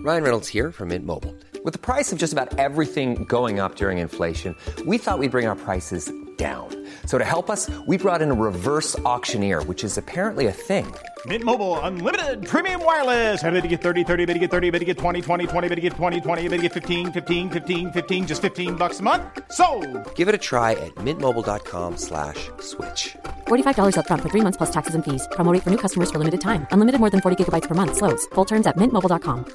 Ryan Reynolds here from Mint Mobile. With the price of just about everything going up during inflation, we thought we'd bring our prices down. So to help us, we brought in a reverse auctioneer, which is apparently a thing. Mint Mobile Unlimited Premium Wireless. How to get 30, 30, bit to get 30, bit to get 20, 20, 20, bit to get 20, 20, bit to get 15, 15, 15, 15, just $15 a month? Sold! Give it a try at mintmobile.com/switch. $45 up front for 3 months plus taxes and fees. Promo rate for new customers for limited time. Unlimited more than 40 gigabytes per month. Slows full terms at mintmobile.com.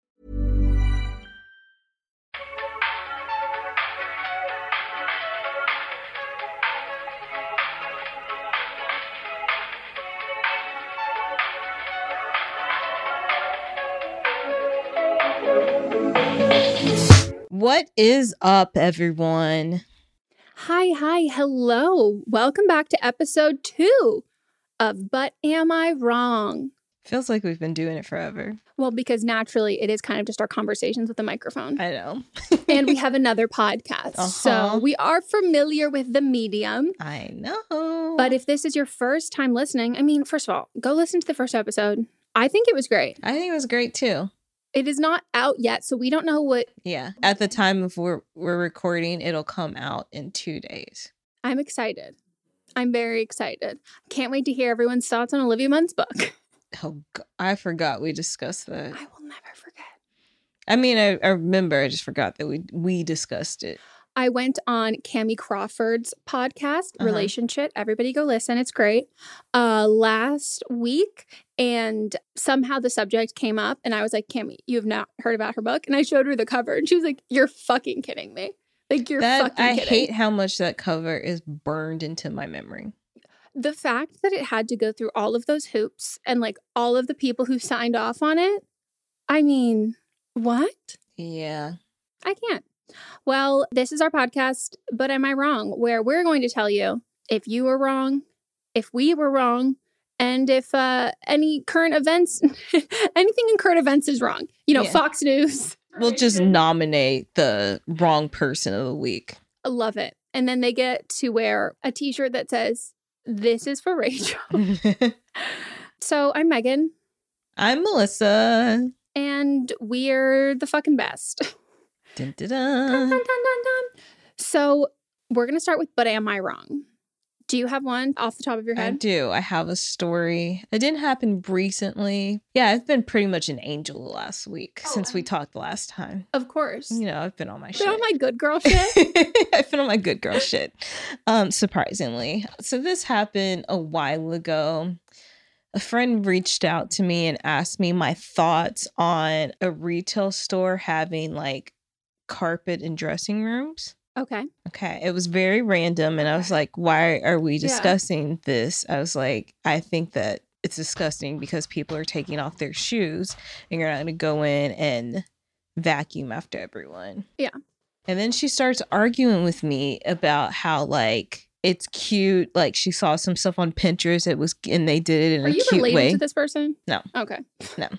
What is up, everyone? Hi, hello. Welcome back to episode 2 of But Am I Wrong? Feels like we've been doing it forever. Well, because naturally it is kind of just our conversations with the microphone. I know. And we have another podcast. So we are familiar with the medium. I know. But if this is your first time listening, I mean, first of all, go listen to the first episode. I think it was great. I think it was great too. It is not out yet, so we don't know what... Yeah. At the time of we're recording, it'll come out in 2 days. I'm excited. I'm very excited. Can't wait to hear everyone's thoughts on Olivia Munn's book. Oh, God, I forgot we discussed that. I will never forget. I mean, I remember. I just forgot that we discussed it. I went on Cammie Crawford's podcast, Relationship. Everybody go listen. It's great. Last week, and somehow the subject came up, and I was like, Cammie, you have not heard about her book? And I showed her the cover, and she was like, you're fucking kidding me. Like, you're fucking kidding. I hate how much that cover is burned into my memory. The fact that it had to go through all of those hoops and, like, all of the people who signed off on it, I mean, what? Yeah. I can't. Well, this is our podcast, But Am I Wrong? Where we're going to tell you if you were wrong, if we were wrong, and if any current events, anything in current events is wrong. You know, yeah. Fox News. We'll just nominate the wrong person of the week. I love it. And then they get to wear a t-shirt that says, "This is for Rachel." So I'm Megan. I'm Melissa. And we're the fucking best. Dun, dun, dun. Dun, dun, dun, dun. So we're going to start with But Am I Wrong? Do you have one off the top of your head? I do. I have a story. It didn't happen recently. Yeah, I've been pretty much an angel the last week since we talked the last time. Of course. You know, I've been on my shit. Been on my good girl shit? I've been on my good girl shit, surprisingly. So this happened a while ago. A friend reached out to me and asked me my thoughts on a retail store having like carpet and dressing rooms. Okay. It was very random. And I was like, why are we discussing this? I was like, I think that it's disgusting because people are taking off their shoes and you're not going to go in and vacuum after everyone. Yeah. And then she starts arguing with me about how like it's cute. Like she saw some stuff on Pinterest. It was, and they did it in a cute way. Are you related to this person? No. Okay. No.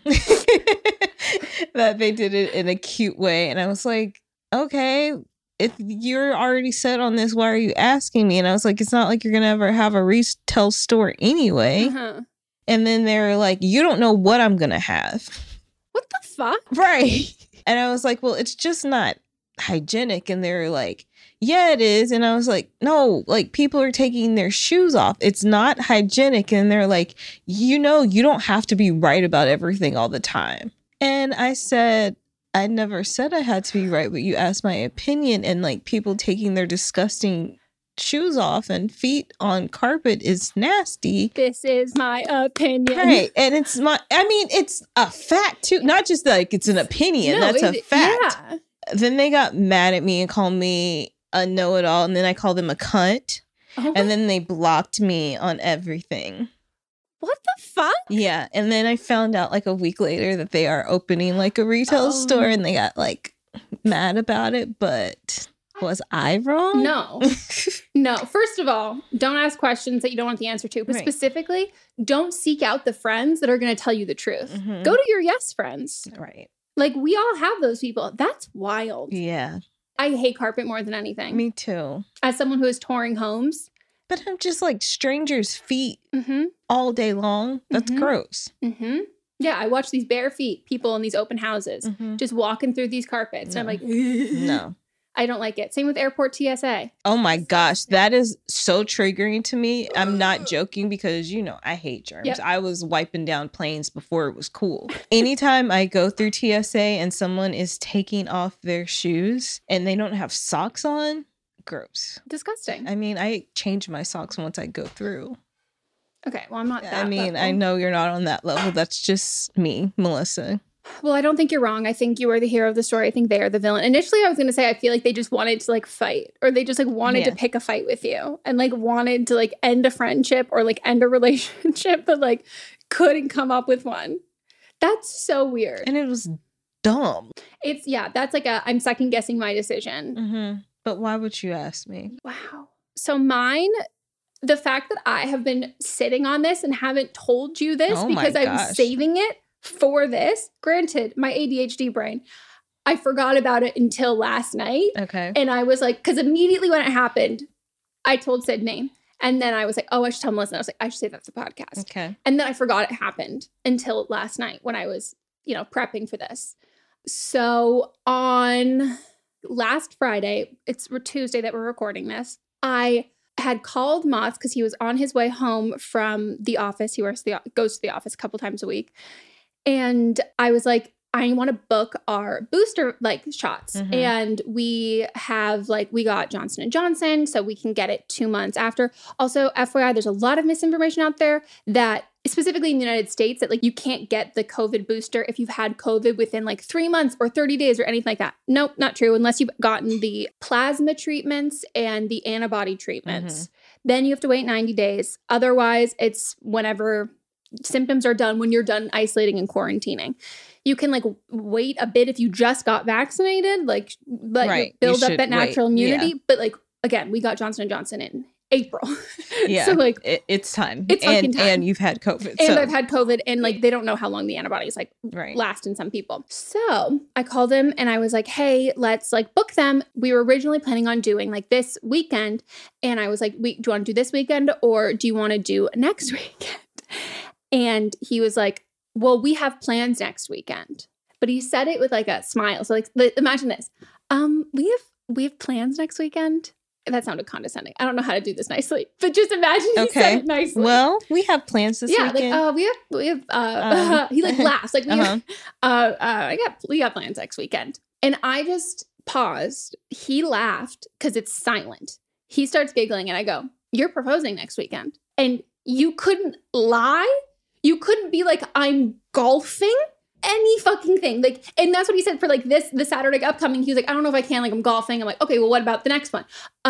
That they did it in a cute way. And I was like, okay, if you're already set on this, why are you asking me? And I was like, it's not like you're going to ever have a retail store anyway. And then they're like, you don't know what I'm going to have. What the fuck? Right. And I was like, well, it's just not hygienic. And they're like, yeah, it is. And I was like, no, like people are taking their shoes off. It's not hygienic. And they're like, you know, you don't have to be right about everything all the time. And I said, I never said I had to be right, but you asked my opinion, and like people taking their disgusting shoes off and feet on carpet is nasty. This is my opinion. Right. And it's a fact too. Not just like it's an opinion. No, that's a fact. Yeah. Then they got mad at me and called me a know-it-all, and then I called them a cunt. Oh, and then they blocked me on everything. What the fuck? Yeah. And then I found out like a week later that they are opening like a retail store, and they got like mad about it. But was I wrong? No. No. First of all, don't ask questions that you don't want the answer to. But specifically, don't seek out the friends that are going to tell you the truth. Mm-hmm. Go to your yes friends. Right. Like we all have those people. That's wild. Yeah. I hate carpet more than anything. Me too. As someone who is touring homes. But I'm just like strangers' feet all day long. That's gross. Mm-hmm. Yeah, I watch these bare feet people in these open houses just walking through these carpets. No. And I'm like, No. I don't like it. Same with airport TSA. Oh my gosh, that is so triggering to me. I'm not joking because, you know, I hate germs. Yep. I was wiping down planes before it was cool. Anytime I go through TSA and someone is taking off their shoes and they don't have socks on, gross. Disgusting. I mean, I change my socks once I go through. Okay, well, I'm not that I mean, level. I know you're not on that level. That's just me, Melissa. Well, I don't think you're wrong. I think you are the hero of the story. I think they are the villain. Initially, I was going to say I feel like they just wanted to like fight, or they just like wanted to pick a fight with you and like wanted to like end a friendship or like end a relationship, but like couldn't come up with one. That's so weird. And it was dumb. It's that's like I'm second guessing my decision. Mm-hmm. But why would you ask me? Wow. So mine, the fact that I have been sitting on this and haven't told you this because I was saving it for this. Granted, my ADHD brain, I forgot about it until last night. Okay. And I was like, because immediately when it happened, I told Sydney. And then I was like, oh, I should tell Melissa. I was like, I should say that's the podcast. Okay. And then I forgot it happened until last night when I was, prepping for this. So on last Friday, it's Tuesday that we're recording this, I had called Mots because he was on his way home from the office. He goes to the office a couple times a week. And I was like, I want to book our booster shots. Mm-hmm. And we got Johnson & Johnson, so we can get it 2 months after. Also, FYI, there's a lot of misinformation out there that specifically in the United States that you can't get the COVID booster if you've had COVID within 3 months or 30 days or anything like that. Nope, not true. Unless you've gotten the plasma treatments and the antibody treatments. Then you have to wait 90 days. Otherwise, it's whenever symptoms are done, when you're done isolating and quarantining. You can wait a bit if you just got vaccinated, you build up that natural immunity. Yeah. But again, we got Johnson & Johnson in April. Yeah. So it's time. It's fucking time. And you've had COVID. And I've had COVID, and they don't know how long the antibodies last in some people. So I called him and I was like, hey, let's book them. We were originally planning on doing this weekend. And I was like, do you want to do this weekend or do you want to do next weekend? And he was like, well, we have plans next weekend. But he said it with a smile. So imagine this. We have plans next weekend. That sounded condescending. I don't know how to do this nicely, but just imagine he said it nicely. Well, we have plans this weekend. We have he laughs. We got plans next weekend. And I just paused. He laughed because it's silent. He starts giggling and I go, you're proposing next weekend. And you couldn't lie. You couldn't be like, I'm golfing. Any fucking thing. And that's what he said for the Saturday upcoming. He was like, I don't know if I can, I'm golfing. I'm like, okay, well, what about the next one?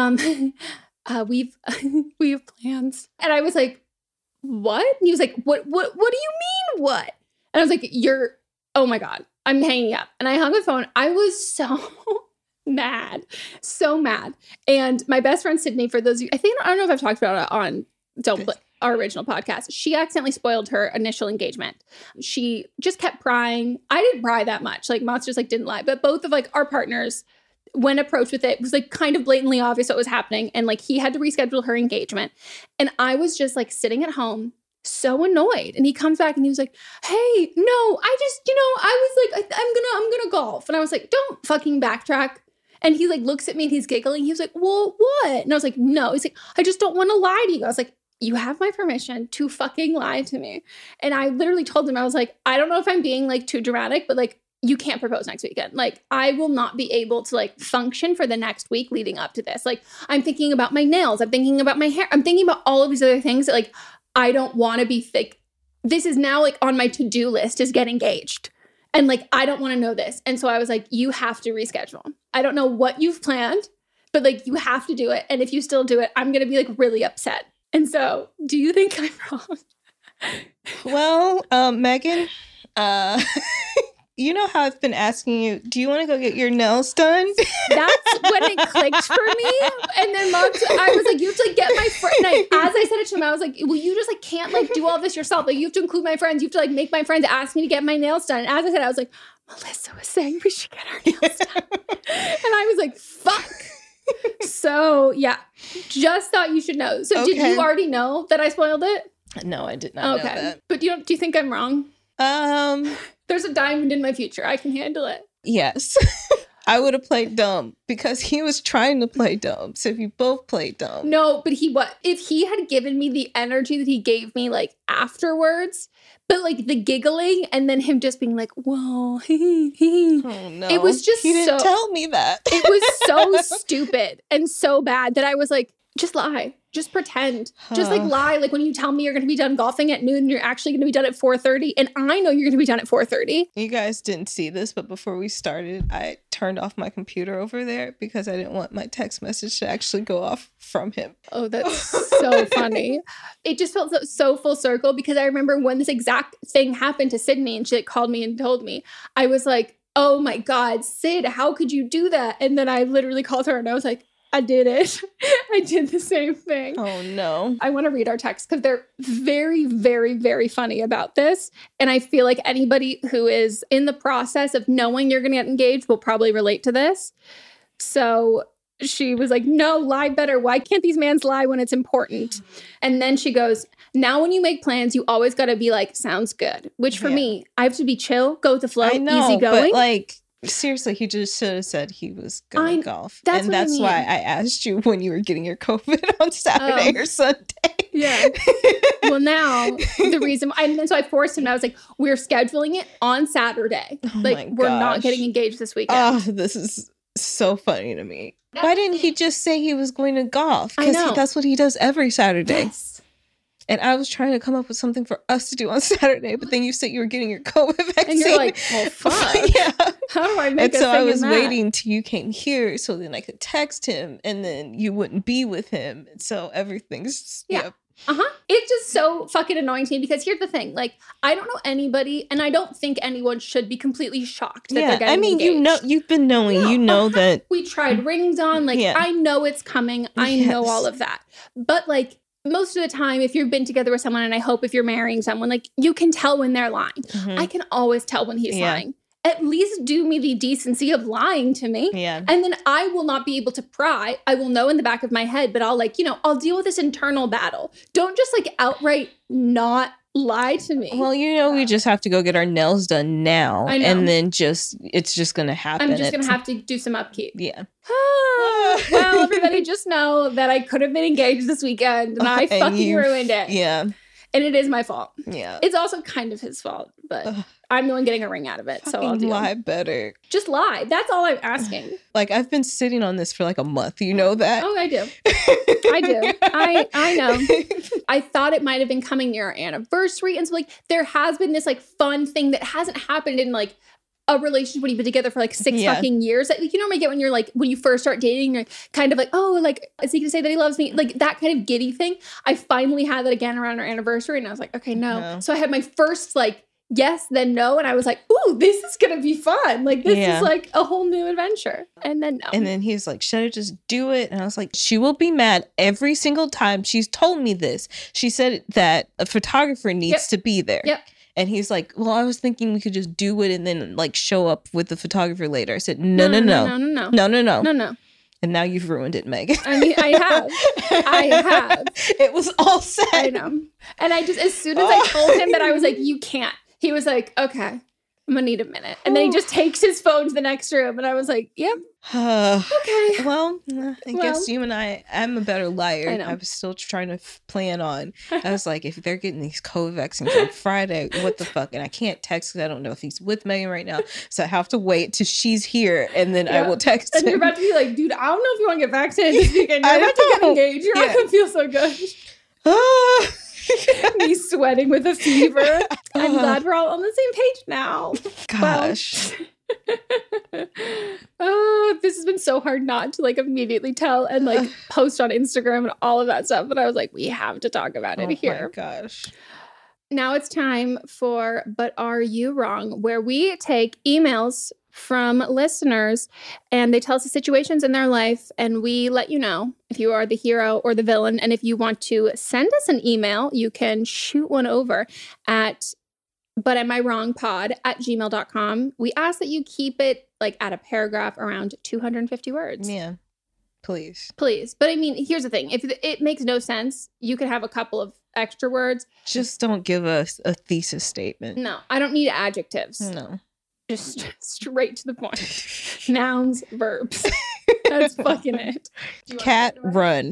We have plans. And I was like, what? And he was like, what do you mean what? And I was like, oh my God, I'm hanging up. And I hung the phone. I was so mad. And my best friend, Sydney, for those of you, I don't know if I've talked about it on our original podcast. She accidentally spoiled her initial engagement. She just kept prying. I didn't pry that much. Mots just didn't lie. But both of our partners, when approached with it, was kind of blatantly obvious what was happening. And he had to reschedule her engagement. And I was just sitting at home, so annoyed. And he comes back and he was like, hey, no, I just, I was I'm gonna golf. And I was like, don't fucking backtrack. And he looks at me and he's giggling. He was like, well, what? And I was like, no. He's like, I just don't want to lie to you. I was like, you have my permission to fucking lie to me. And I literally told him, I was like, I don't know if I'm being too dramatic, but you can't propose next weekend. I will not be able to function for the next week leading up to this. I'm thinking about my nails. I'm thinking about my hair. I'm thinking about all of these other things that I don't want to be fake. This is now on my to-do list is get engaged. And I don't want to know this. And so I was like, you have to reschedule. I don't know what you've planned, but you have to do it. And if you still do it, I'm going to be really upset. And so, do you think I'm wrong? Well, Megan, you know how I've been asking you, do you want to go get your nails done? That's when it clicked for me. And then I was like, you have to get my friend. As I said it to him, I was like, well, you just can't do all this yourself. You have to include my friends. You have to make my friends ask me to get my nails done. And as I said, I was like, Melissa was saying we should get our nails done. And I was like, fuck. So, yeah, just thought you should know. So, Did you already know that I spoiled it? No, I did not know that. But do you think I'm wrong? There's a diamond in my future. I can handle it. Yes. I would have played dumb because he was trying to play dumb. So if you both played dumb. No, but if he had given me the energy that he gave me like afterwards, but like the giggling and then him just being like, whoa, Oh no. It was just he didn't tell me that. It was so stupid and so bad that I was like, just lie. Just pretend. Just like lie. Like when you tell me you're going to be done golfing at noon and you're actually going to be done at 4:30 and I know you're going to be done at 4:30. You guys didn't see this, but before we started, I turned off my computer over there because I didn't want my text message to actually go off from him. Oh, that's so funny. It just felt so full circle because I remember when this exact thing happened to Sydney and she like, called me and told me, I was like, oh my God, Sid, how could you do that? And then I literally called her and I was like, I did it. I did the same thing. Oh, no. I want to read our texts because they're very, very, very funny about this. And I feel like anybody who is in the process of knowing you're going to get engaged will probably relate to this. So she was like, no, lie better. Why can't these mans lie when it's important? And then she goes, now when you make plans, you always got to be like, sounds good. Which for me, I have to be chill, go with the flow, easy going. But like, seriously, he just should have said he was going to golf. That's why I asked you when you were getting your COVID on Saturday or Sunday. Yeah. Well, now the reason, and so I forced him. I was like, we're scheduling it on Saturday. Like, we're not getting engaged this weekend. Oh, this is so funny to me. Why didn't he just say he was going to golf? Because that's what he does every Saturday. Yes. And I was trying to come up with something for us to do on Saturday, but then you said you were getting your COVID vaccine. And you're like, well, fuck. Yeah. How do I make and so I was that? waiting till you came here so then I could text him and then you wouldn't be with him. And so everything's, It's just so fucking annoying to me because here's the thing. Like, I don't know anybody and I don't think anyone should be completely shocked that they're getting engaged. You know, you've been knowing, that. We tried rings on. Like, I know it's coming. I know all of that. But like, most of the time, if you've been together with someone, and I hope if you're marrying someone, like you can tell when they're lying. I can always tell when he's lying. At least do me the decency of lying to me. Yeah. And then I will not be able to pry. I will know in the back of my head, but I'll I'll deal with this internal battle. Don't just like outright not lie to me. Well, we just have to go get our nails done now. I know. And then it's just going to happen. I'm just going to have to do some upkeep. Yeah. Well, everybody just know that I could have been engaged this weekend and I fucking ruined it. Yeah. And it is my fault. Yeah. It's also kind of his fault, but I'm the one getting a ring out of it. So I'll lie better. Just lie. That's all I'm asking. Like, I've been sitting on this for like a month. You know that? Oh, I do. I do. I know. I thought it might have been coming near our anniversary. And so like there has been this like fun thing that hasn't happened in like a relationship when you've been together for like 6 fucking years. Like, you normally get when you're like, when you first start dating, you're kind of like, oh, like, is he gonna say that he loves me? Like that kind of giddy thing. I finally had that again around our anniversary and I was like, okay, no. So I had my first like, yes, then no. And I was like, ooh, this is gonna be fun. Like this is like a whole new adventure. And then no. And then he was like, should I just do it? And I was like, she will be mad every single time. She's told me this. She said that a photographer needs to be there. Yep. And he's like, well, I was thinking we could just do it and then like show up with the photographer later. I said, no. And now you've ruined it, Megan. I mean, I have. It was all set. I know. And I just, as soon as I told him that, I was like, you can't. He was like, okay, I'm gonna need a minute. And then he just takes his phone to the next room. And I was like, yep. Okay. Well, I guess you and I'm a better liar. I was still trying to plan on. I was like, if they're getting these COVID vaccines on Friday, what the fuck? And I can't text because I don't know if he's with Megan right now. So I have to wait till she's here and then I will text him. And you're about to be like, dude, I don't know if you want to get vaccinated this weekend. You're about to get engaged. You're not going to feel so good. Me sweating with a fever. I'm glad we're all on the same page now. Gosh. Oh, this has been so hard not to like immediately tell and like post on Instagram and all of that stuff. But I was like, we have to talk about it here. Oh my gosh. Now it's time for But Are You Wrong? Where we take emails from listeners and they tell us the situations in their life and we let you know if you are the hero or the villain. And if you want to send us an email, you can shoot one over at butamiwrongpod@gmail.com. We ask that you keep it like at a paragraph around 250 words. Yeah. Please. But I mean, here's the thing. If it makes no sense, you can have a couple of extra words. Just don't give us a thesis statement. No, I don't need adjectives. No. Just straight to the point. Nouns, verbs. That's fucking it. Cat run.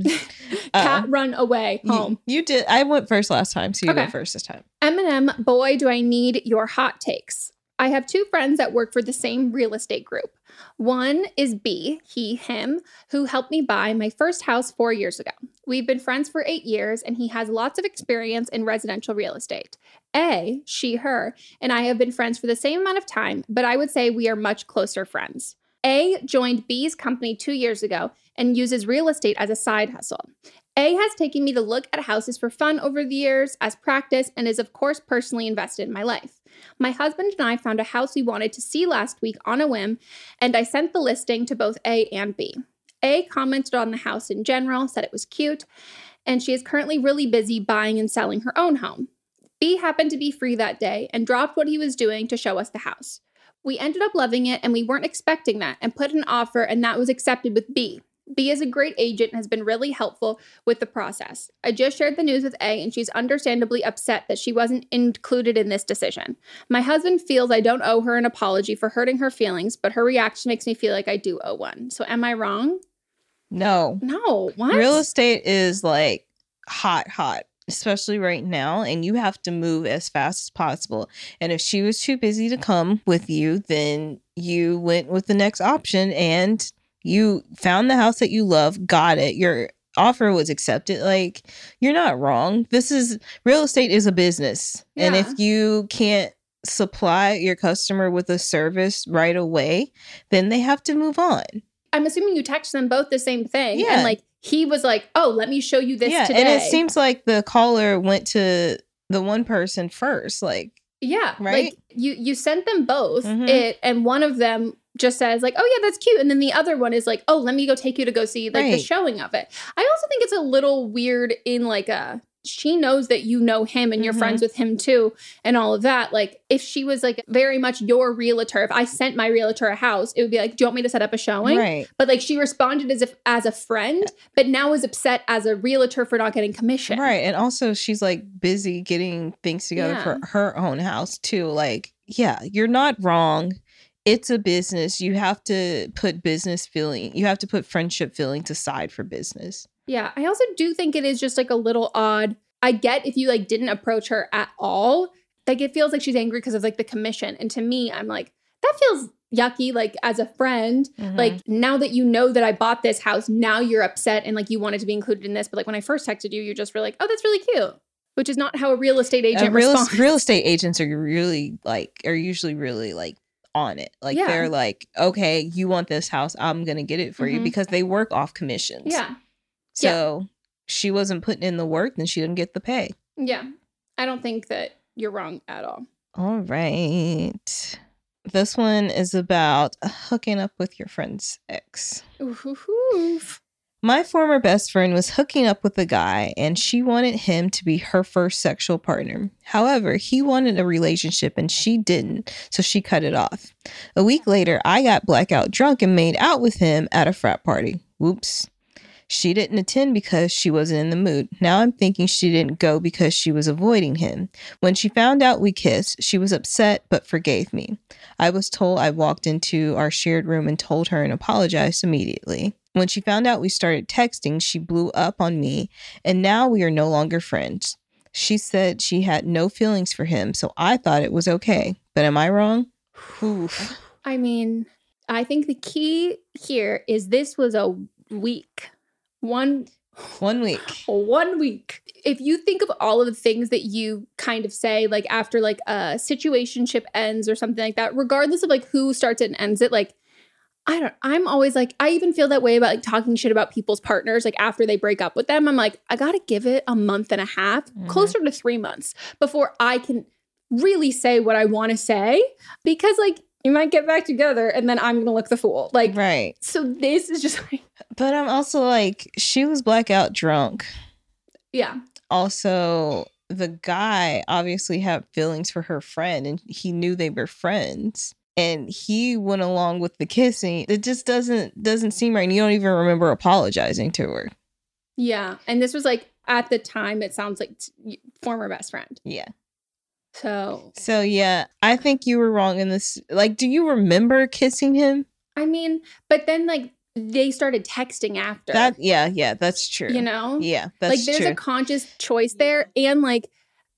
Cat run away home. You did. I went first last time, so you Okay. go first this time. Eminem, boy, do I need your hot takes. I have 2 friends that work for the same real estate group. One is B, he, him, who helped me buy my first house 4 years ago. We've been friends for 8 years, and he has lots of experience in residential real estate. A, she, her, and I have been friends for the same amount of time, but I would say we are much closer friends. A joined B's company 2 years ago and uses real estate as a side hustle. A has taken me to look at houses for fun over the years as practice and is, of course, personally invested in my life. My husband and I found a house we wanted to see last week on a whim, and I sent the listing to both A and B. A commented on the house in general, said it was cute, and she is currently really busy buying and selling her own home. B happened to be free that day and dropped what he was doing to show us the house. We ended up loving it, and we weren't expecting that, and put an offer, and that was accepted with B. B is a great agent and has been really helpful with the process. I just shared the news with A, and she's understandably upset that she wasn't included in this decision. My husband feels I don't owe her an apology for hurting her feelings, but her reaction makes me feel like I do owe one. So am I wrong? No. No. What? Real estate is like hot, especially right now, and you have to move as fast as possible. And if she was too busy to come with you, then you went with the next option and you found the house that you love, got it. Your offer was accepted. Like, you're not wrong. Real estate is a business. Yeah. And if you can't supply your customer with a service right away, then they have to move on. I'm assuming you text them both the same thing. Yeah. And like, he was like, oh, let me show you this today. And it seems like the caller went to the one person first. Like, yeah. Right? Like, you sent them both Mhm. it, and one of them just says like, oh yeah, that's cute. And then the other one is like, oh, let me go take you to go see like the Right. showing of it. I also think it's a little weird in like she knows that you know him and you're Mhm. friends with him too and all of that. Like if she was like very much your realtor, if I sent my realtor a house, it would be like, do you want me to set up a showing? Right. But like she responded as a friend, but now is upset as a realtor for not getting commission. Right. And also she's like busy getting things together Yeah. for her own house too. Like, yeah, you're not wrong. It's a business. You have to put friendship feelings aside for business. Yeah, I also do think it is just like a little odd. I get if you like didn't approach her at all, like it feels like she's angry because of like the commission. And to me, I'm like, that feels yucky. Like as a friend, Mhm. like now that you know that I bought this house, now you're upset and like you wanted to be included in this. But like when I first texted you, you just were like, oh, that's really cute, which is not how a real estate agent responds. Real estate agents are usually really like on it. Like Yeah. they're like, okay, you want this house, I'm gonna get it for you, Mhm. because they work off commissions. Yeah, So she wasn't putting in the work, then she didn't get the pay. yeah. I don't think that you're wrong at all. All right. This one is about hooking up with your friend's ex. Oof. My former best friend was hooking up with a guy, and she wanted him to be her first sexual partner. However, he wanted a relationship and she didn't, so she cut it off. A week later, I got blackout drunk and made out with him at a frat party. Whoops. She didn't attend because she wasn't in the mood. Now I'm thinking she didn't go because she was avoiding him. When she found out we kissed, she was upset but forgave me. I was told I walked into our shared room and told her and apologized immediately. When she found out we started texting, she blew up on me, and now we are no longer friends. She said she had no feelings for him, so I thought it was okay. But am I wrong? Oof. I mean, I think the key here is this was a week. 1 week. If you think of all of the things that you kind of say, like after like a situationship ends or something like that, regardless of like who starts it and ends it, like I'm always like, I even feel that way about like talking shit about people's partners, like after they break up with them. I'm like, I gotta give it a month and a half, closer to 3 months before I can really say what I want to say, because like you might get back together and then I'm gonna look the fool. Like, Right. so this is just like, But I'm also like, she was blackout drunk. yeah. Also, the guy obviously had feelings for her friend, and he knew they were friends, and he went along with the kissing. It just doesn't seem right. And you don't even remember apologizing to her. Yeah. And this was like at the time, it sounds like former best friend. Yeah. So yeah, I think you were wrong in this. Like, do you remember kissing him? I mean, but then like they started texting after. Yeah, that's true. You know? Yeah, that's true. Like there's a conscious choice there. And like,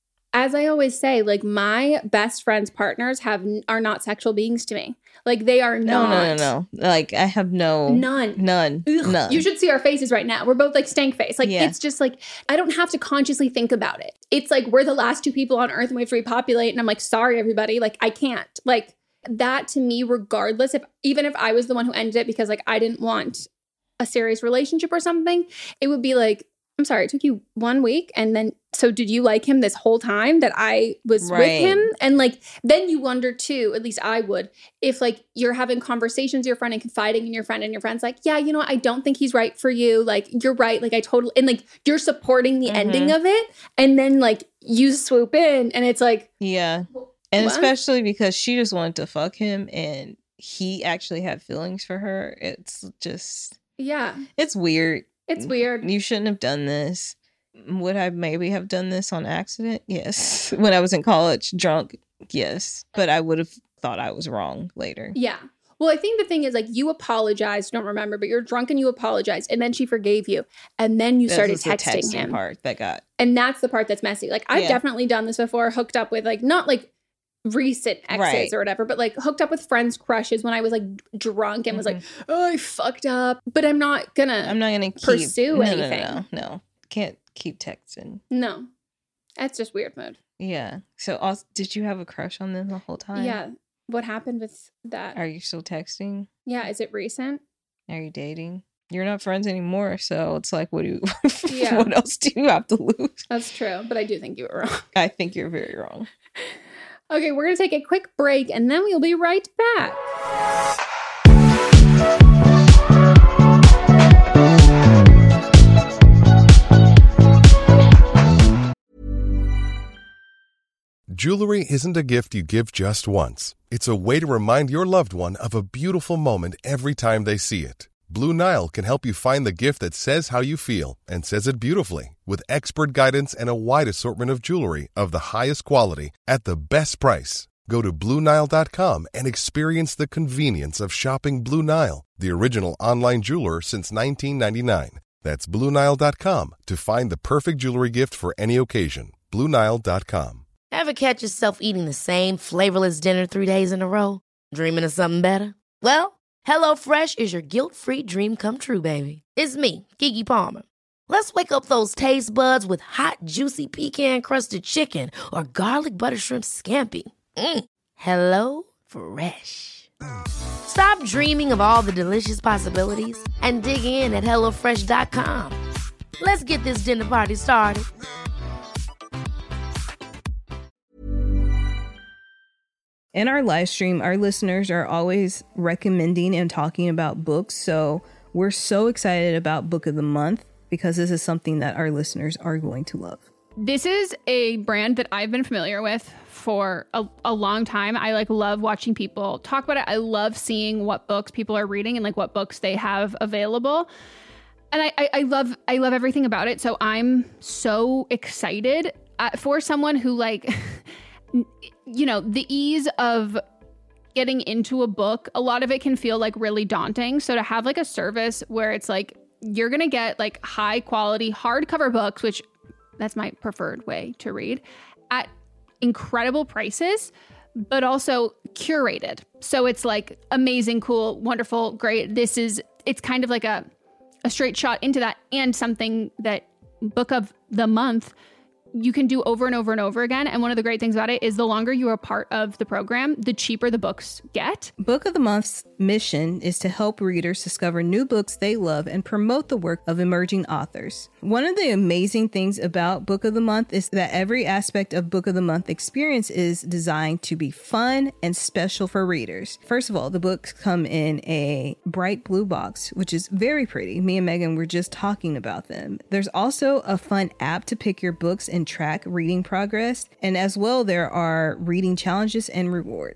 as I always say, like my best friends' partners are not sexual beings to me. Like they are not. No. Like I have none. None. You should see our faces right now. We're both like stank face. Like it's just like, I don't have to consciously think about it. It's like we're the last 2 people on earth and we have to repopulate. And I'm like, sorry, everybody. Like I can't. Like that to me, regardless, even if I was the one who ended it because like I didn't want a serious relationship or something, it would be like, I'm sorry, it took you 1 week. And then, so did you like him this whole time that I was with him? And like, then you wonder too, at least I would, if like you're having conversations with your friend and confiding in your friend and your friend's like, yeah, you know what? I don't think he's right for you. Like, you're right. Like and like, you're supporting the ending of it. And then like you swoop in and it's like. Yeah. And what? Especially because she just wanted to fuck him and he actually had feelings for her. It's just. Yeah. It's weird. It's weird. You shouldn't have done this. Would I maybe have done this on accident? Yes. When I was in college, drunk, yes. But I would have thought I was wrong later. Yeah. Well, I think the thing is like you apologized, don't remember, but you're drunk and you apologized, and then she forgave you, and then you started texting him. Part that got. And that's the part that's messy. Like I've definitely done this before, hooked up with like not like recent exes or whatever, but like hooked up with friends' crushes when I was like drunk and was like, oh, I fucked up. But I'm not gonna pursue anything. No. Can't keep texting. No. That's just weird mode. Yeah. So also, did you have a crush on them the whole time? Yeah. What happened with that? Are you still texting? Yeah. Is it recent? Are you dating? You're not friends anymore, so it's like, what else do you have to lose? That's true, but I do think you were wrong. I think you're very wrong. Okay, we're going to take a quick break and then we'll be right back. Jewelry isn't a gift you give just once. It's a way to remind your loved one of a beautiful moment every time they see it. Blue Nile can help you find the gift that says how you feel and says it beautifully, with expert guidance and a wide assortment of jewelry of the highest quality at the best price. Go to BlueNile.com and experience the convenience of shopping Blue Nile, the original online jeweler since 1999. That's BlueNile.com to find the perfect jewelry gift for any occasion. BlueNile.com. Ever catch yourself eating the same flavorless dinner 3 days in a row? Dreaming of something better? Well, HelloFresh is your guilt-free dream come true, baby. It's me, Keke Palmer. Let's wake up those taste buds with hot, juicy pecan-crusted chicken or garlic butter shrimp scampi. Hello Fresh. Stop dreaming of all the delicious possibilities and dig in at HelloFresh.com. Let's get this dinner party started. In our live stream, our listeners are always recommending and talking about books. So we're so excited about Book of the Month because this is something that our listeners are going to love. This is a brand that I've been familiar with for a long time. I love watching people talk about it. I love seeing what books people are reading and what books they have available. And I love everything about it. So I'm so excited for someone who the ease of getting into a book, a lot of it can feel really daunting. So to have a service where it's you're going to get high quality hardcover books, which that's my preferred way to read, at incredible prices, but also curated. So it's amazing, cool, wonderful, great. It's kind of a straight shot into that, and something that Book of the Month you can do over and over and over again. And one of the great things about it is the longer you are part of the program, the cheaper the books get. Book of the Month's mission is to help readers discover new books they love and promote the work of emerging authors. One of the amazing things about Book of the Month is that every aspect of Book of the Month experience is designed to be fun and special for readers. First of all, the books come in a bright blue box, which is very pretty. Me and Megan were just talking about them. There's also a fun app to pick your books and track reading progress. And as well, there are reading challenges and rewards.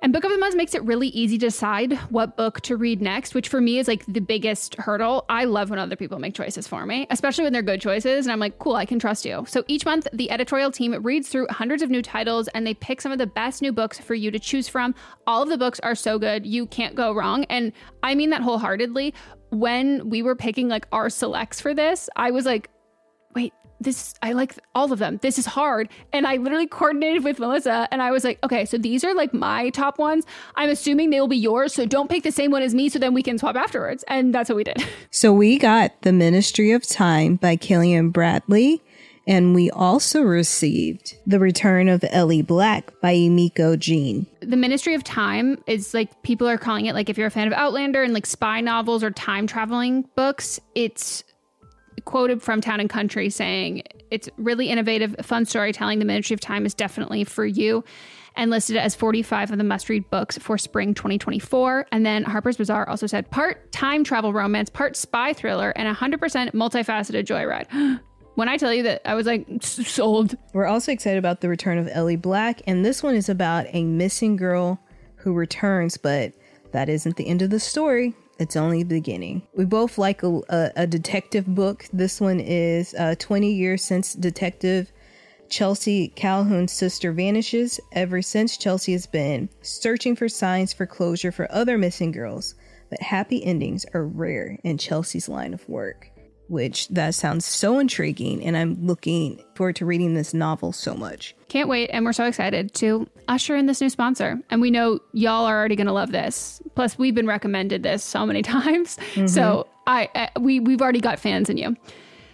And Book of the Month makes it really easy to decide what book to read next, which for me is like the biggest hurdle. I love when other people make choices for me, especially when they're good choices. And I'm like, cool, I can trust you. So each month, the editorial team reads through hundreds of new titles and they pick some of the best new books for you to choose from. All of the books are so good. You can't go wrong. And I mean that wholeheartedly. When we were picking like our selects for this, I was like, wait, I like all of them. This is hard. And I literally coordinated with Melissa and I was like, okay, so these are like my top ones. I'm assuming they will be yours. So don't pick the same one as me so then we can swap afterwards. And that's what we did. So we got The Ministry of Time by Killian Bradley. And we also received The Return of Ellie Black by Emiko Jean. The Ministry of Time is like, people are calling it, like if you're a fan of Outlander and like spy novels or time traveling books, it's quoted from Town and Country saying it's really innovative, fun storytelling. The Ministry of Time is definitely for you, and listed as 45 of the must-read books for spring 2024. And then Harper's Bazaar also said part time travel romance, part spy thriller, and 100% multifaceted joyride. When I tell you that, I was like, sold. We're also excited about The Return of Ellie Black, and this one is about a missing girl who returns, but that isn't the end of the story. It's only the beginning. We both like a detective book. This one is 20 years since Detective Chelsea Calhoun's sister vanishes. Ever since, Chelsea has been searching for signs for closure for other missing girls, but happy endings are rare in Chelsea's line of work, which that sounds so intriguing, and I'm looking forward to reading this novel so much. Can't wait, and we're so excited to usher in this new sponsor. And we know y'all are already going to love this. Plus, we've been recommended this so many times. Mm-hmm. So we've already got fans in you.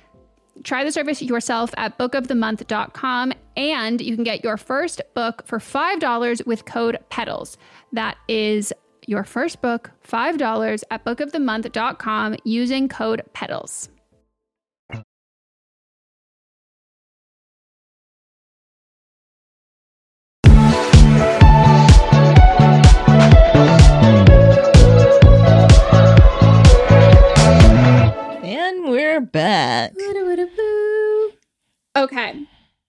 Try the service yourself at bookofthemonth.com, and you can get your first book for $5 with code PETALS. That is your first book, $5 at bookofthemonth.com using code PETALS. And we're back. Okay,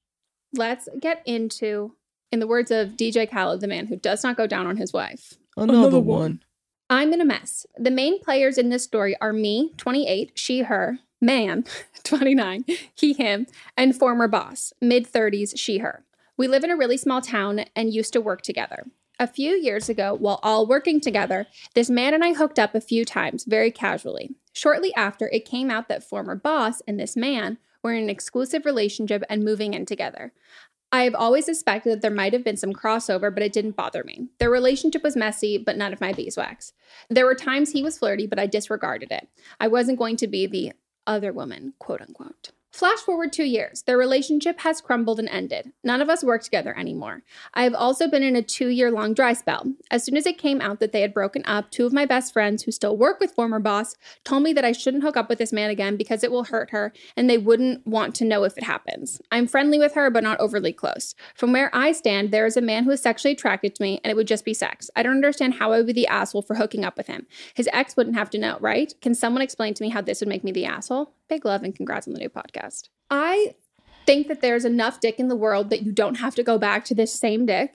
let's get into, in the words of DJ Khaled, the man who does not go down on his wife, Another one. I'm in a mess. The main players in this story are me, 28, she, her, man, 29, he, him, and former boss, mid-30s, she, her. We live in a really small town and used to work together. A few years ago, while all working together, this man and I hooked up a few times, very casually. Shortly after, it came out that former boss and this man were in an exclusive relationship and moving in together. I have always suspected that there might have been some crossover, but it didn't bother me. Their relationship was messy, but none of my beeswax. There were times he was flirty, but I disregarded it. I wasn't going to be the other woman, quote unquote. Flash forward 2 years. Their relationship has crumbled and ended. None of us work together anymore. I have also been in a 2-year-long dry spell. As soon as it came out that they had broken up, 2 of my best friends who still work with former boss told me that I shouldn't hook up with this man again because it will hurt her and they wouldn't want to know if it happens. I'm friendly with her, but not overly close. From where I stand, there is a man who is sexually attracted to me and it would just be sex. I don't understand how I would be the asshole for hooking up with him. His ex wouldn't have to know, right? Can someone explain to me how this would make me the asshole? Big love and congrats on the new podcast. I think that there's enough dick in the world that you don't have to go back to this same dick.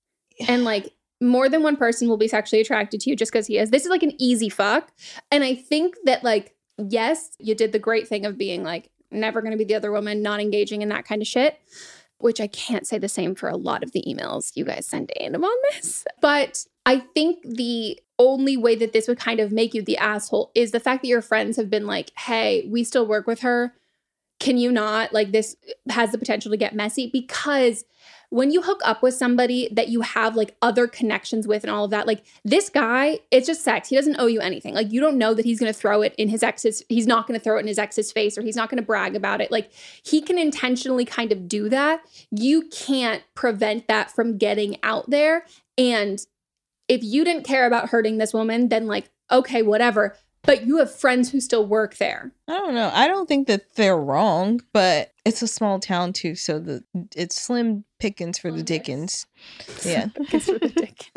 And like more than one person will be sexually attracted to you just because he is. This is like an easy fuck. And I think that like, yes, you did the great thing of being like, never going to be the other woman, not engaging in that kind of shit, which I can't say the same for a lot of the emails you guys send in on this. But I think the only way that this would kind of make you the asshole is the fact that your friends have been like, hey, we still work with her. Can you not? Like, this has the potential to get messy. Because when you hook up with somebody that you have like other connections with and all of that, like this guy, it's just sex. He doesn't owe you anything. Like, you don't know that he's going to throw it in his ex's, he's not going to throw it in his ex's face, or he's not going to brag about it. Like, he can intentionally kind of do that. You can't prevent that from getting out there. And if you didn't care about hurting this woman, then like, okay, whatever. But you have friends who still work there. I don't know. I don't think that they're wrong, but it's a small town too, so it's slim pickings for the Dickens. Yeah. Pickings for the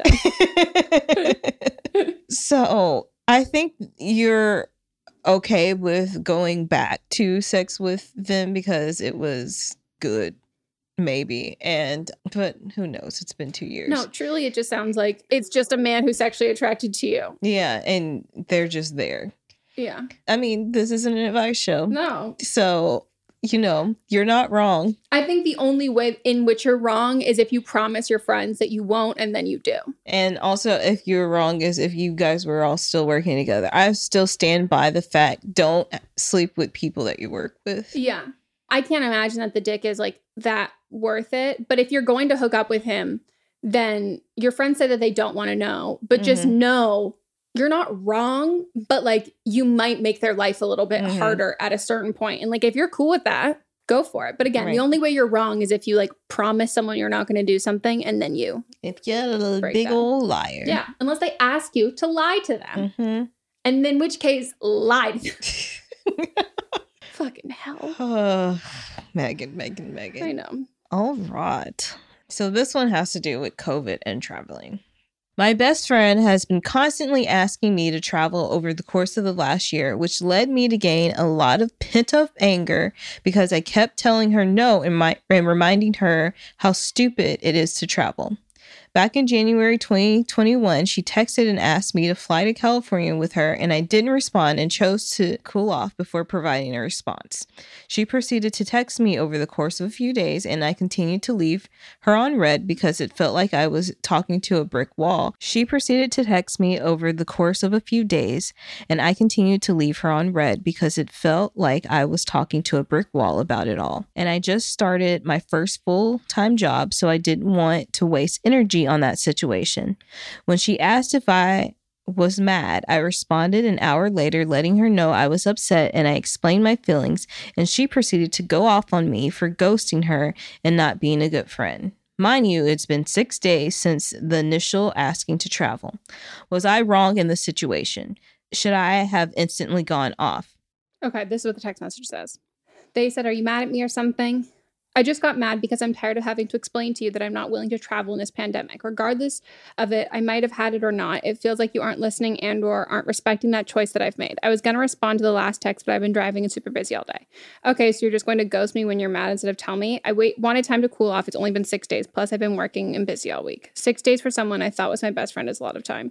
Dickens. So I think you're okay with going back to sex with them because it was good. maybe. But who knows? It's been 2 years. No, truly, it just sounds like it's just a man who's sexually attracted to you. Yeah, and they're just there. Yeah. I mean, this isn't an advice show. No. So, you're not wrong. I think the only way in which you're wrong is if you promise your friends that you won't and then you do. And also, if you're wrong is if you guys were all still working together. I still stand by the fact, don't sleep with people that you work with. Yeah. I can't imagine that the dick is like that worth it. But if you're going to hook up with him, then your friends say that they don't want to know. But just know you're not wrong, but like you might make their life a little bit harder at a certain point. And like if you're cool with that, go for it. But again, the only way you're wrong is if you like promise someone you're not going to do something and then you. If you're a big old liar. Yeah. Unless they ask you to lie to them. And in which case, lie to them. Fucking hell. Megan. I know. All right. So this one has to do with COVID and traveling. My best friend has been constantly asking me to travel over the course of the last year, which led me to gain a lot of pent-up anger because I kept telling her no and reminding her how stupid it is to travel. Back in January 2021, she texted and asked me to fly to California with her, and I didn't respond and chose to cool off before providing a response. She proceeded to text me over the course of a few days, and I continued to leave her on read because it felt like I was talking to a brick wall. She proceeded to text me over the course of a few days, and I continued to leave her on read because it felt like I was talking to a brick wall about it all. And I just started my first full-time job, so I didn't want to waste energy on that situation. When she asked if I was mad, I responded an hour later, letting her know I was upset, and I explained my feelings, and she proceeded to go off on me for ghosting her and not being a good friend. Mind you, it's been 6 days since the initial asking to travel. Was I wrong in this situation? Should I have instantly gone off? Okay, this is what the text message says. They said, "Are you mad at me or something? I just got mad because I'm tired of having to explain to you that I'm not willing to travel in this pandemic. Regardless of it, I might have had it or not. It feels like you aren't listening and or aren't respecting that choice that I've made. I was going to respond to the last text, but I've been driving and super busy all day." Okay, so you're just going to ghost me when you're mad instead of tell me? I wanted time to cool off. It's only been 6 days. Plus, I've been working and busy all week. 6 days for someone I thought was my best friend is a lot of time.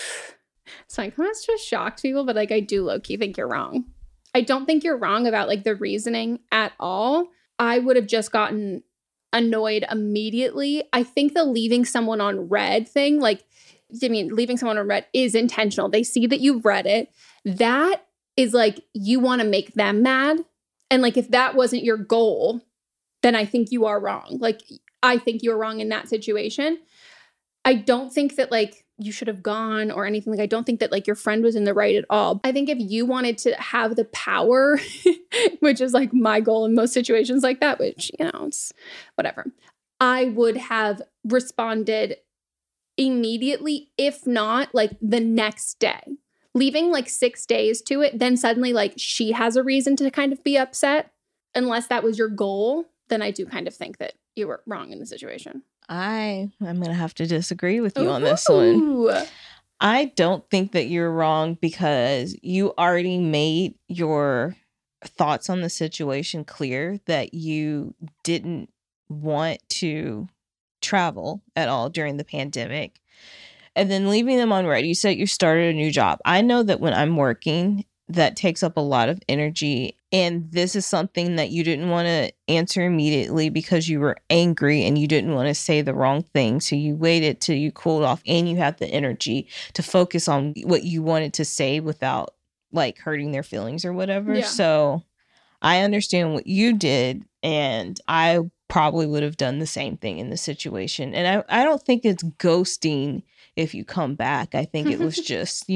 So I kind of just shocked people, but like I do low-key think you're wrong. I don't think you're wrong about like the reasoning at all. I would have just gotten annoyed immediately. I think the leaving someone on read thing, leaving someone on read is intentional. They see that you've read it. That is like, you want to make them mad. And like, if that wasn't your goal, then I think you are wrong. Like, I think you're wrong in that situation. I don't think that like you should have gone or anything. Like, I don't think that like your friend was in the right at all. I think if you wanted to have the power, which is like my goal in most situations like that, which, it's whatever, I would have responded immediately, if not like the next day. Leaving like 6 days to it, then suddenly like she has a reason to kind of be upset. Unless that was your goal, then I do kind of think that you were wrong in the situation. I'm going to have to disagree with you on this one. I don't think that you're wrong because you already made your thoughts on the situation clear that you didn't want to travel at all during the pandemic. And then leaving them on read, you said you started a new job. I know that when I'm working, that takes up a lot of energy. And this is something that you didn't want to answer immediately because you were angry and you didn't want to say the wrong thing. So you waited till you cooled off and you had the energy to focus on what you wanted to say without like hurting their feelings or whatever. Yeah. So I understand what you did, and I probably would have done the same thing in the situation. And I don't think it's ghosting if you come back. I think it was just,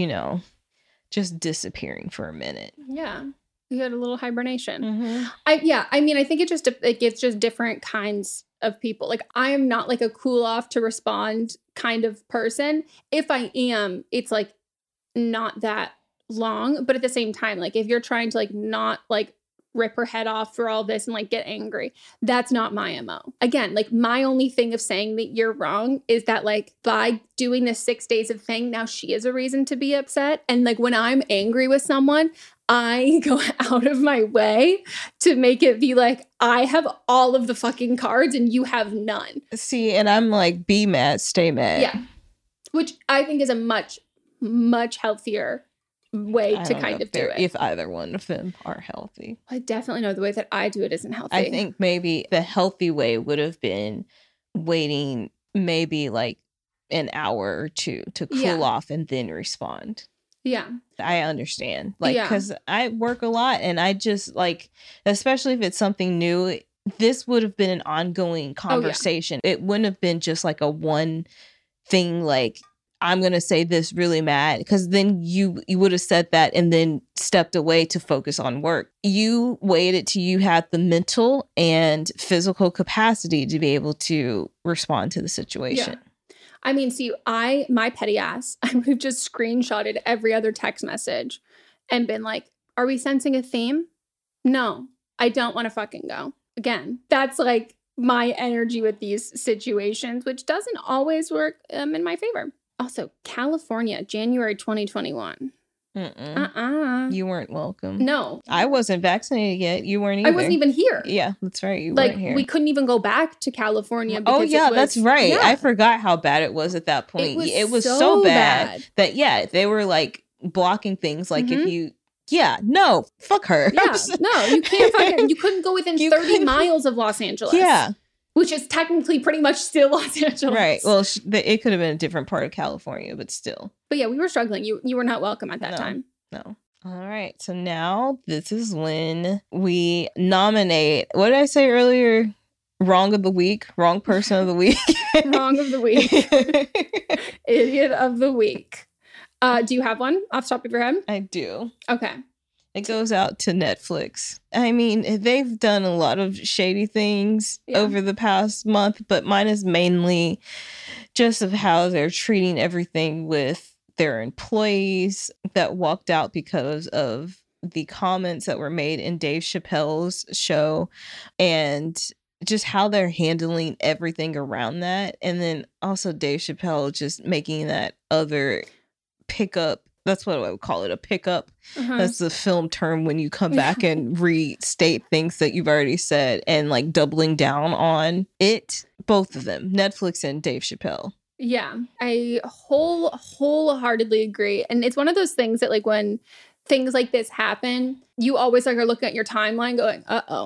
just disappearing for a minute. Yeah. You had a little hibernation. Mm-hmm. I think it's just different kinds of people. Like, I am not like a cool off to respond kind of person. If I am, it's like not that long. But at the same time, like if you're trying to like not like rip her head off for all this and like get angry, that's not my MO. Again, like my only thing of saying that you're wrong is that like by doing this 6 days of thing, now she is a reason to be upset. And like when I'm angry with someone, I go out of my way to make it be like, I have all of the fucking cards and you have none. See, and I'm like, be mad, stay mad. Yeah. Which I think is a much, much healthier way to kind of do it. If either one of them are healthy. I definitely know the way that I do it isn't healthy. I think maybe the healthy way would have been waiting maybe like an hour or two to cool off and then respond. Yeah. I understand. Like, because I work a lot and I just like, especially if it's something new, this would have been an ongoing conversation. It wouldn't have been just like a one thing, like, I'm going to say this really mad, because then you would have said that and then stepped away to focus on work. You waited till you had the mental and physical capacity to be able to respond to the situation. Yeah. I mean, see, my petty ass, I would have just screenshotted every other text message and been like, are we sensing a theme? No, I don't want to fucking go. Again, that's like my energy with these situations, which doesn't always work in my favor. Also, California, January 2021. You weren't welcome. No. I wasn't vaccinated yet. You weren't either. I wasn't even here. Yeah, that's right. You like, weren't here. We couldn't even go back to California. Because that's right. Yeah. I forgot how bad it was at that point. It was so bad that, they were like blocking things. Like if you, no, fuck her. Yeah, no, you can't fucking, you couldn't go within 30 miles of Los Angeles. Yeah. Which is technically pretty much still Los Angeles. Right. Well, it could have been a different part of California, but still. But yeah, we were struggling. You were not welcome at that time. No. All right. So now this is when we nominate, what did I say earlier? Wrong of the week, wrong person of the week. Wrong of the week. Idiot of the week. Do you have one off the top of your head? I do. Okay. It goes out to Netflix. I mean, they've done a lot of shady things over the past month, but mine is mainly just of how they're treating everything with their employees that walked out because of the comments that were made in Dave Chappelle's show, and just how they're handling everything around that. And then also Dave Chappelle just making that other pickup. That's what I would call it, a pickup. That's the film term when you come back and restate things that you've already said and like doubling down on it. Both of them, Netflix and Dave Chappelle. Yeah, I wholeheartedly agree. And it's one of those things that like when things like this happen, you always like are looking at your timeline going,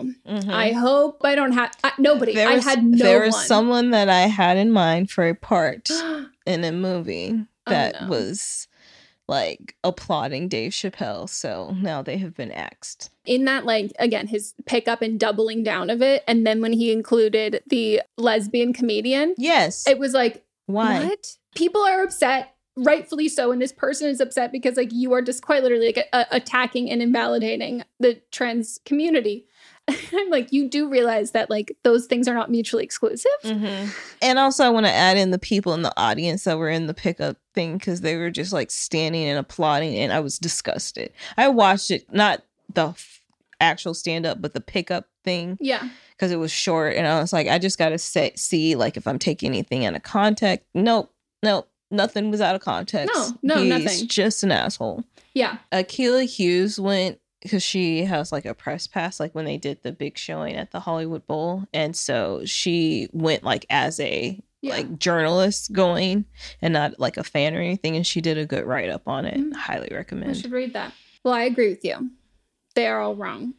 I hope I don't have nobody. I had no one. There was someone that I had in mind for a part in a movie that was like applauding Dave Chappelle. So now they have been axed. In that, like, again, his pickup and doubling down of it. And then when he included the lesbian comedian. Yes. It was like, why? What? People are upset, rightfully so. And this person is upset because like you are just quite literally like attacking and invalidating the trans community. I'm like, you do realize that like those things are not mutually exclusive. And also I want to add in the people in the audience that were in the pickup thing, because they were just like standing and applauding, and I was disgusted. I watched it, not the actual stand-up, but the pickup thing. Yeah. Because it was short, and I was like, I just got to see like if I'm taking anything out of context. Nope. Nothing was out of context. No, He's nothing. Just an asshole. Yeah. Akilah Hughes went because she has like a press pass, like when they did the big showing at the Hollywood Bowl. And so she went like as a like journalist going and not like a fan or anything. And she did a good write up on it. Highly recommend. I should read that. Well, I agree with you. They are all wrong.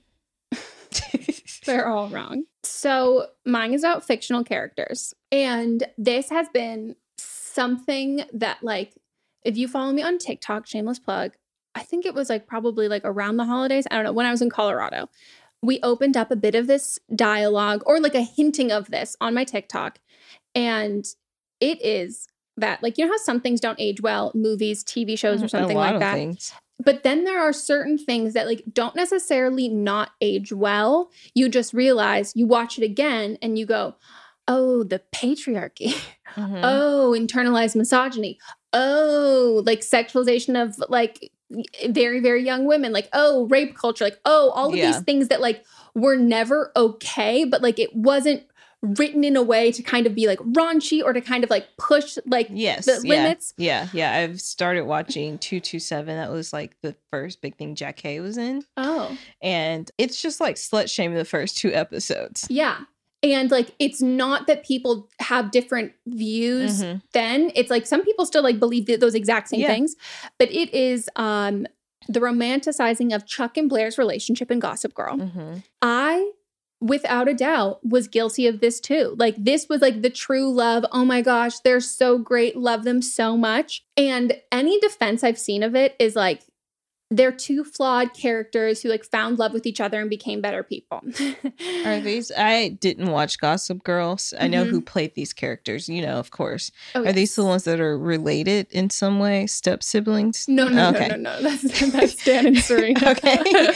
They're all wrong. So mine is about fictional characters. And this has been something that like, if you follow me on TikTok, shameless plug, I think it was like probably like around the holidays. I don't know. When I was in Colorado, we opened up a bit of this dialogue or like a hinting of this on my TikTok. And it is that like, you know how some things don't age well, movies, TV shows or something like that. Things. But then there are certain things that like don't necessarily not age well. You just realize you watch it again and you go, oh, the patriarchy. Oh, internalized misogyny. Oh, like sexualization of like very, very young women. Like, oh, rape culture. Like, oh, all of these things that like were never okay, but like it wasn't written in a way to kind of be like raunchy or to kind of like push like the limits. Yeah. I've started watching 227. That was like the first big thing Jack K was in. Oh. And it's just like slut shaming the first 2 episodes. Yeah. And like, it's not that people have different views then. It's like some people still like believe those exact same things. But it is the romanticizing of Chuck and Blair's relationship in Gossip Girl. I, without a doubt, was guilty of this too. Like, this was like the true love. Oh my gosh, they're so great. Love them so much. And any defense I've seen of it is like, they're 2 flawed characters who like found love with each other and became better people. Are these? I didn't watch Gossip Girls. I know who played these characters, you know, of course. Oh, Are these the ones that are related in some way? Step siblings? No. That's Dan and Serena. Okay.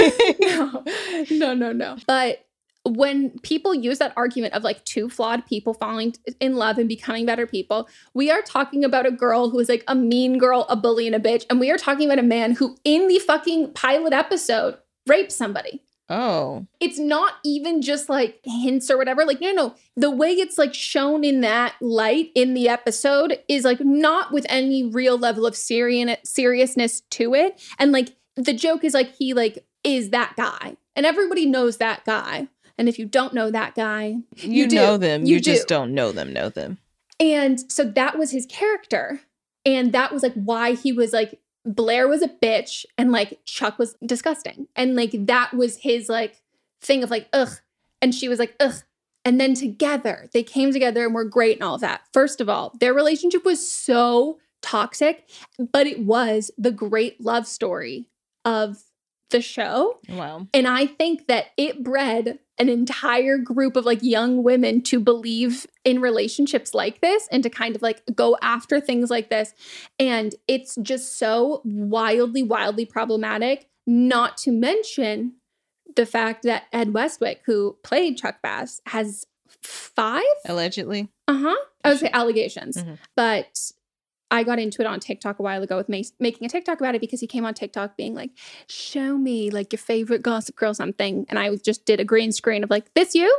No. But when people use that argument of like 2 flawed people falling in love and becoming better people, we are talking about a girl who is like a mean girl, a bully, and a bitch. And we are talking about a man who in the fucking pilot episode raped somebody. Oh. It's not even just like hints or whatever. Like, no. The way it's like shown in that light in the episode is like not with any real level of seriousness to it. And like the joke is like he like is that guy. And everybody knows that guy. And if you don't know that guy, you know them. You just don't know them. And so that was his character. And that was like why he was like, Blair was a bitch and like Chuck was disgusting. And like that was his like thing of like, ugh. And she was like, ugh. And then together, they came together and were great and all of that. First of all, their relationship was so toxic, but it was the great love story of the show. Wow. And I think that it bred an entire group of like young women to believe in relationships like this and to kind of like go after things like this. And it's just so wildly problematic, not to mention the fact that Ed Westwick, who played Chuck Bass, has 5? Allegedly. I would say allegations. But I got into it on TikTok a while ago with making a TikTok about it because he came on TikTok being like, show me like your favorite Gossip Girl something. And I just did a green screen of like, this you.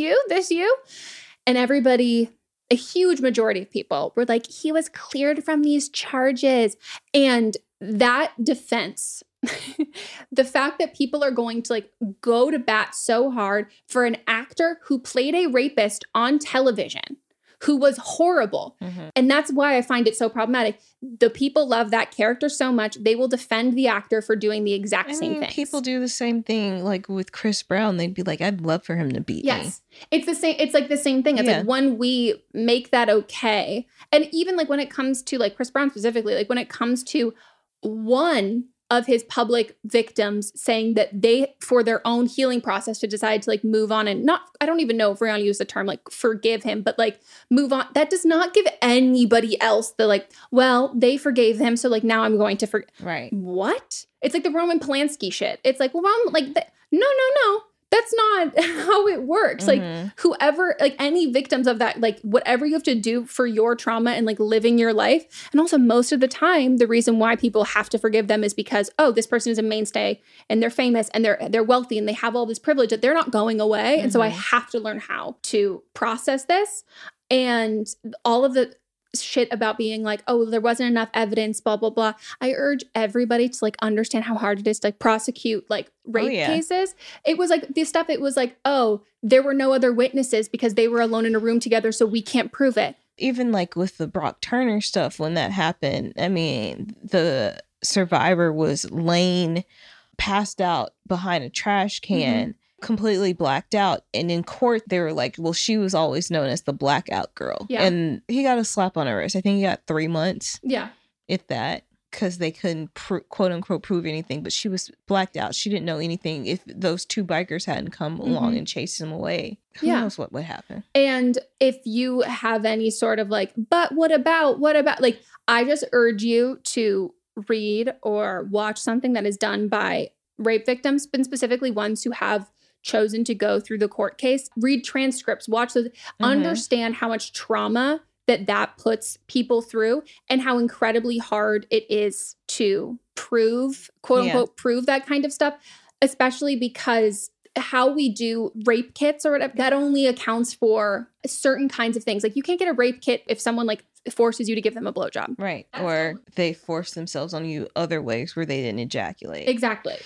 And everybody, a huge majority of people were like, he was cleared from these charges. And that defense, the fact that people are going to like go to bat so hard for an actor who played a rapist on television, who was horrible. And that's why I find it so problematic. The people love that character so much, they will defend the actor for doing the exact same thing. People do the same thing like with Chris Brown. They'd be like, I'd love for him to beat me. It's the same. It's like the same thing. It's like when we make that okay. And even like when it comes to like Chris Brown specifically, like when it comes to one of his public victims saying that they, for their own healing process, to decide to like move on and not, I don't even know if we're going to use the term like forgive him, but like move on. That does not give anybody else the like, well, they forgave him, so like now I'm going to forgive. Right. What? It's like the Roman Polanski shit. It's like, well, no. That's not how it works. Like whoever, like any victims of that, like whatever you have to do for your trauma and like living your life. And also most of the time, the reason why people have to forgive them is because, oh, this person is a mainstay and they're famous and they're wealthy and they have all this privilege that they're not going away. And so I have to learn how to process this. And all of the shit about being like, oh, there wasn't enough evidence, blah, blah, blah. I urge everybody to like understand how hard it is to like prosecute like rape cases. It was like this stuff. It was like, oh, there were no other witnesses because they were alone in a room together, so we can't prove it. Even like with the Brock Turner stuff, when that happened, I mean, the survivor was laying passed out behind a trash can, completely blacked out. And in court, they were like, well, she was always known as the blackout girl. Yeah. And he got a slap on her wrist. I think he got 3 months. Yeah. If that, because they couldn't quote unquote prove anything, but she was blacked out. She didn't know anything. If those 2 bikers hadn't come along and chased him away, who knows what would happen. And if you have any sort of like, but what about, like, I just urge you to read or watch something that is done by rape victims, and specifically ones who have chosen to go through the court case. Read transcripts, watch those, understand how much trauma that puts people through and how incredibly hard it is to prove, quote unquote, prove that kind of stuff, especially because how we do rape kits or whatever, that only accounts for certain kinds of things. Like you can't get a rape kit if someone like forces you to give them a blowjob. Right. Or they force themselves on you other ways where they didn't ejaculate. Exactly.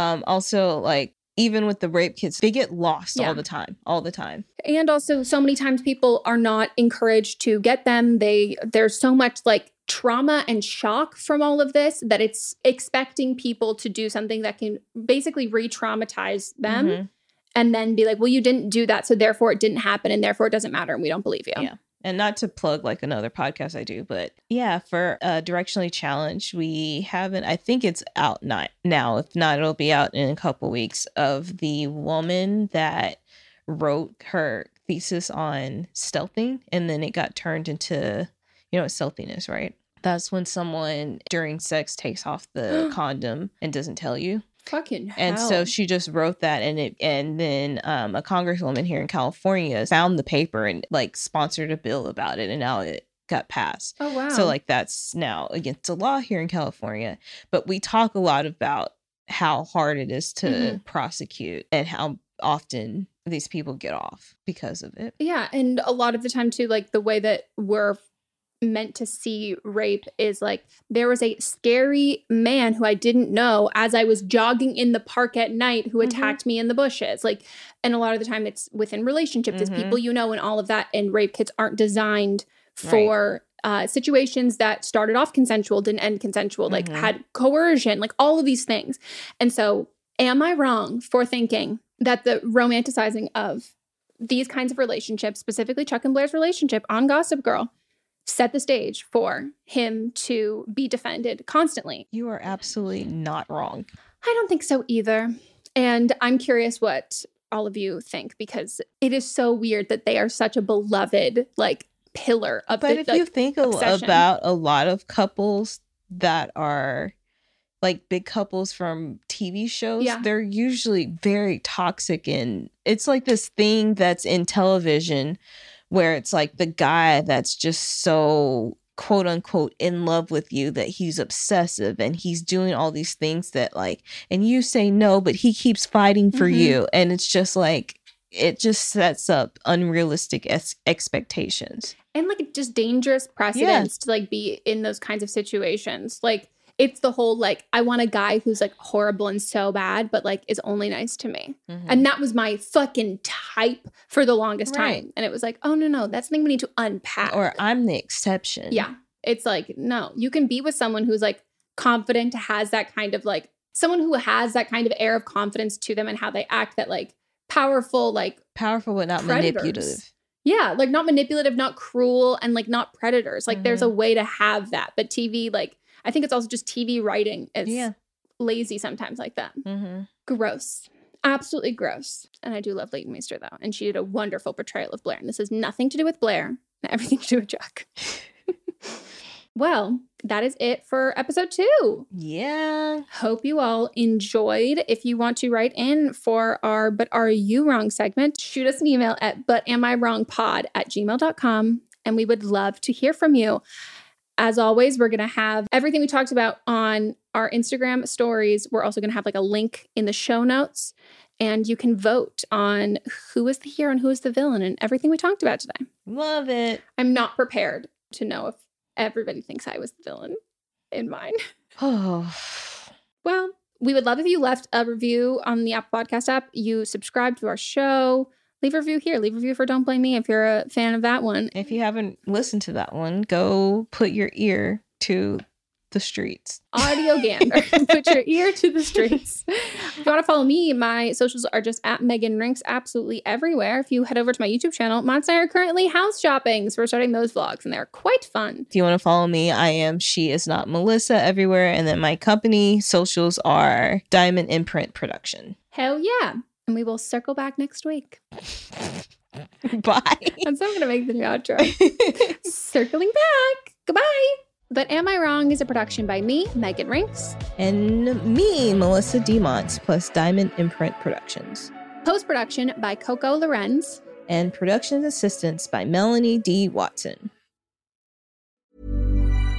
Also, like, even with the rape kits, they get lost all the time. And also, so many times people are not encouraged to get them. There's so much like trauma and shock from all of this that it's expecting people to do something that can basically re-traumatize them and then be like, well, you didn't do that, so therefore it didn't happen and therefore it doesn't matter and we don't believe you. Yeah. And not to plug like another podcast I do, but yeah, for Directionally Challenged, we haven't, I think it's out now. If not, it'll be out in a couple weeks, of the woman that wrote her thesis on stealthing and then it got turned into, you know what stealthing is, right? That's when someone during sex takes off the condom and doesn't tell you. Fucking hell. And so she just wrote that, and then a congresswoman here in California found the paper and like sponsored a bill about it, and now it got passed. Oh wow. So like that's now against the law here in California. But we talk a lot about how hard it is to prosecute and how often these people get off because of it. Yeah, and a lot of the time too, like the way that we're meant to see rape is like there was a scary man who I didn't know as I was jogging in the park at night who attacked me in the bushes. Like, and a lot of the time it's within relationships, it's people you know and all of that. And rape kits aren't designed for situations that started off consensual, didn't end consensual, like had coercion, like all of these things. And so am I wrong for thinking that the romanticizing of these kinds of relationships, specifically Chuck and Blair's relationship on Gossip Girl, set the stage for him to be defended constantly? You are absolutely not wrong. I don't think so either. And I'm curious what all of you think, because it is so weird that they are such a beloved, like, pillar of but the, if like, you think about a lot of couples that are like big couples from TV shows, they're usually very toxic, and it's like this thing that's in television where it's like the guy that's just so quote unquote in love with you that he's obsessive and he's doing all these things that like, and you say no, but he keeps fighting for you. And it's just like, it just sets up unrealistic expectations. And like just dangerous precedents to like be in those kinds of situations. Like, it's the whole, like, I want a guy who's, like, horrible and so bad, but, like, is only nice to me. And that was my fucking type for the longest time. And it was like, oh, no, that's something we need to unpack. Or I'm the exception. Yeah. It's like, no, you can be with someone who's, like, confident, has that kind of, like, someone who has that kind of air of confidence to them and how they act, that, like, powerful, but not predators. manipulative. Yeah, like, not manipulative, not cruel, and, like, not predators. Like, there's a way to have that. But TV, like, I think it's also just TV writing is lazy sometimes like that. Gross. Absolutely gross. And I do love Leighton Meester, though. And she did a wonderful portrayal of Blair. And this has nothing to do with Blair, and everything to do with Chuck. Well, that is it for episode 2. Yeah. Hope you all enjoyed. If you want to write in for our But Are You Wrong segment, shoot us an email at butamirwrongpod@gmail.com. And we would love to hear from you. As always, we're going to have everything we talked about on our Instagram stories. We're also going to have like a link in the show notes, and you can vote on who is the hero and who is the villain and everything we talked about today. Love it. I'm not prepared to know if everybody thinks I was the villain in mine. Oh. Well, we would love if you left a review on the Apple Podcast app. You subscribe to our show. Leave a review here. Leave a review for Don't Blame Me if you're a fan of that one. If you haven't listened to that one, go put your ear to the streets. Audio gander. Put your ear to the streets. If you want to follow me, my socials are just at Megan Rinks absolutely everywhere. If you head over to my YouTube channel, Mods and I are currently house shopping. So we're starting those vlogs, and they're quite fun. If you want to follow me, I am She Is Not Melissa everywhere. And then my company socials are Diamond Imprint Production. Hell yeah. And we will circle back next week. Bye. I'm so going to make the new outro. Circling back. Goodbye. But Am I Wrong is a production by me, Megan Rinks. And me, Melissa DeMont, plus Diamond Imprint Productions. Post-production by Coco Lorenz. And production assistance by Melanie D. Watson.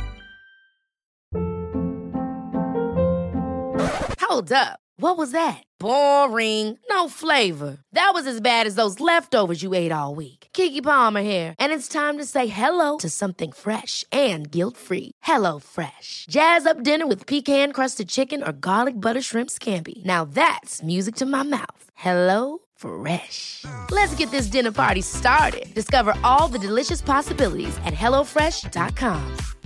Hold up. What was that? Boring. No flavor. That was as bad as those leftovers you ate all week. Keke Palmer here, and it's time to say hello to something fresh and guilt-free. HelloFresh. Jazz up dinner with pecan-crusted chicken or garlic butter shrimp scampi. Now that's music to my mouth. HelloFresh. Let's get this dinner party started. Discover all the delicious possibilities at HelloFresh.com.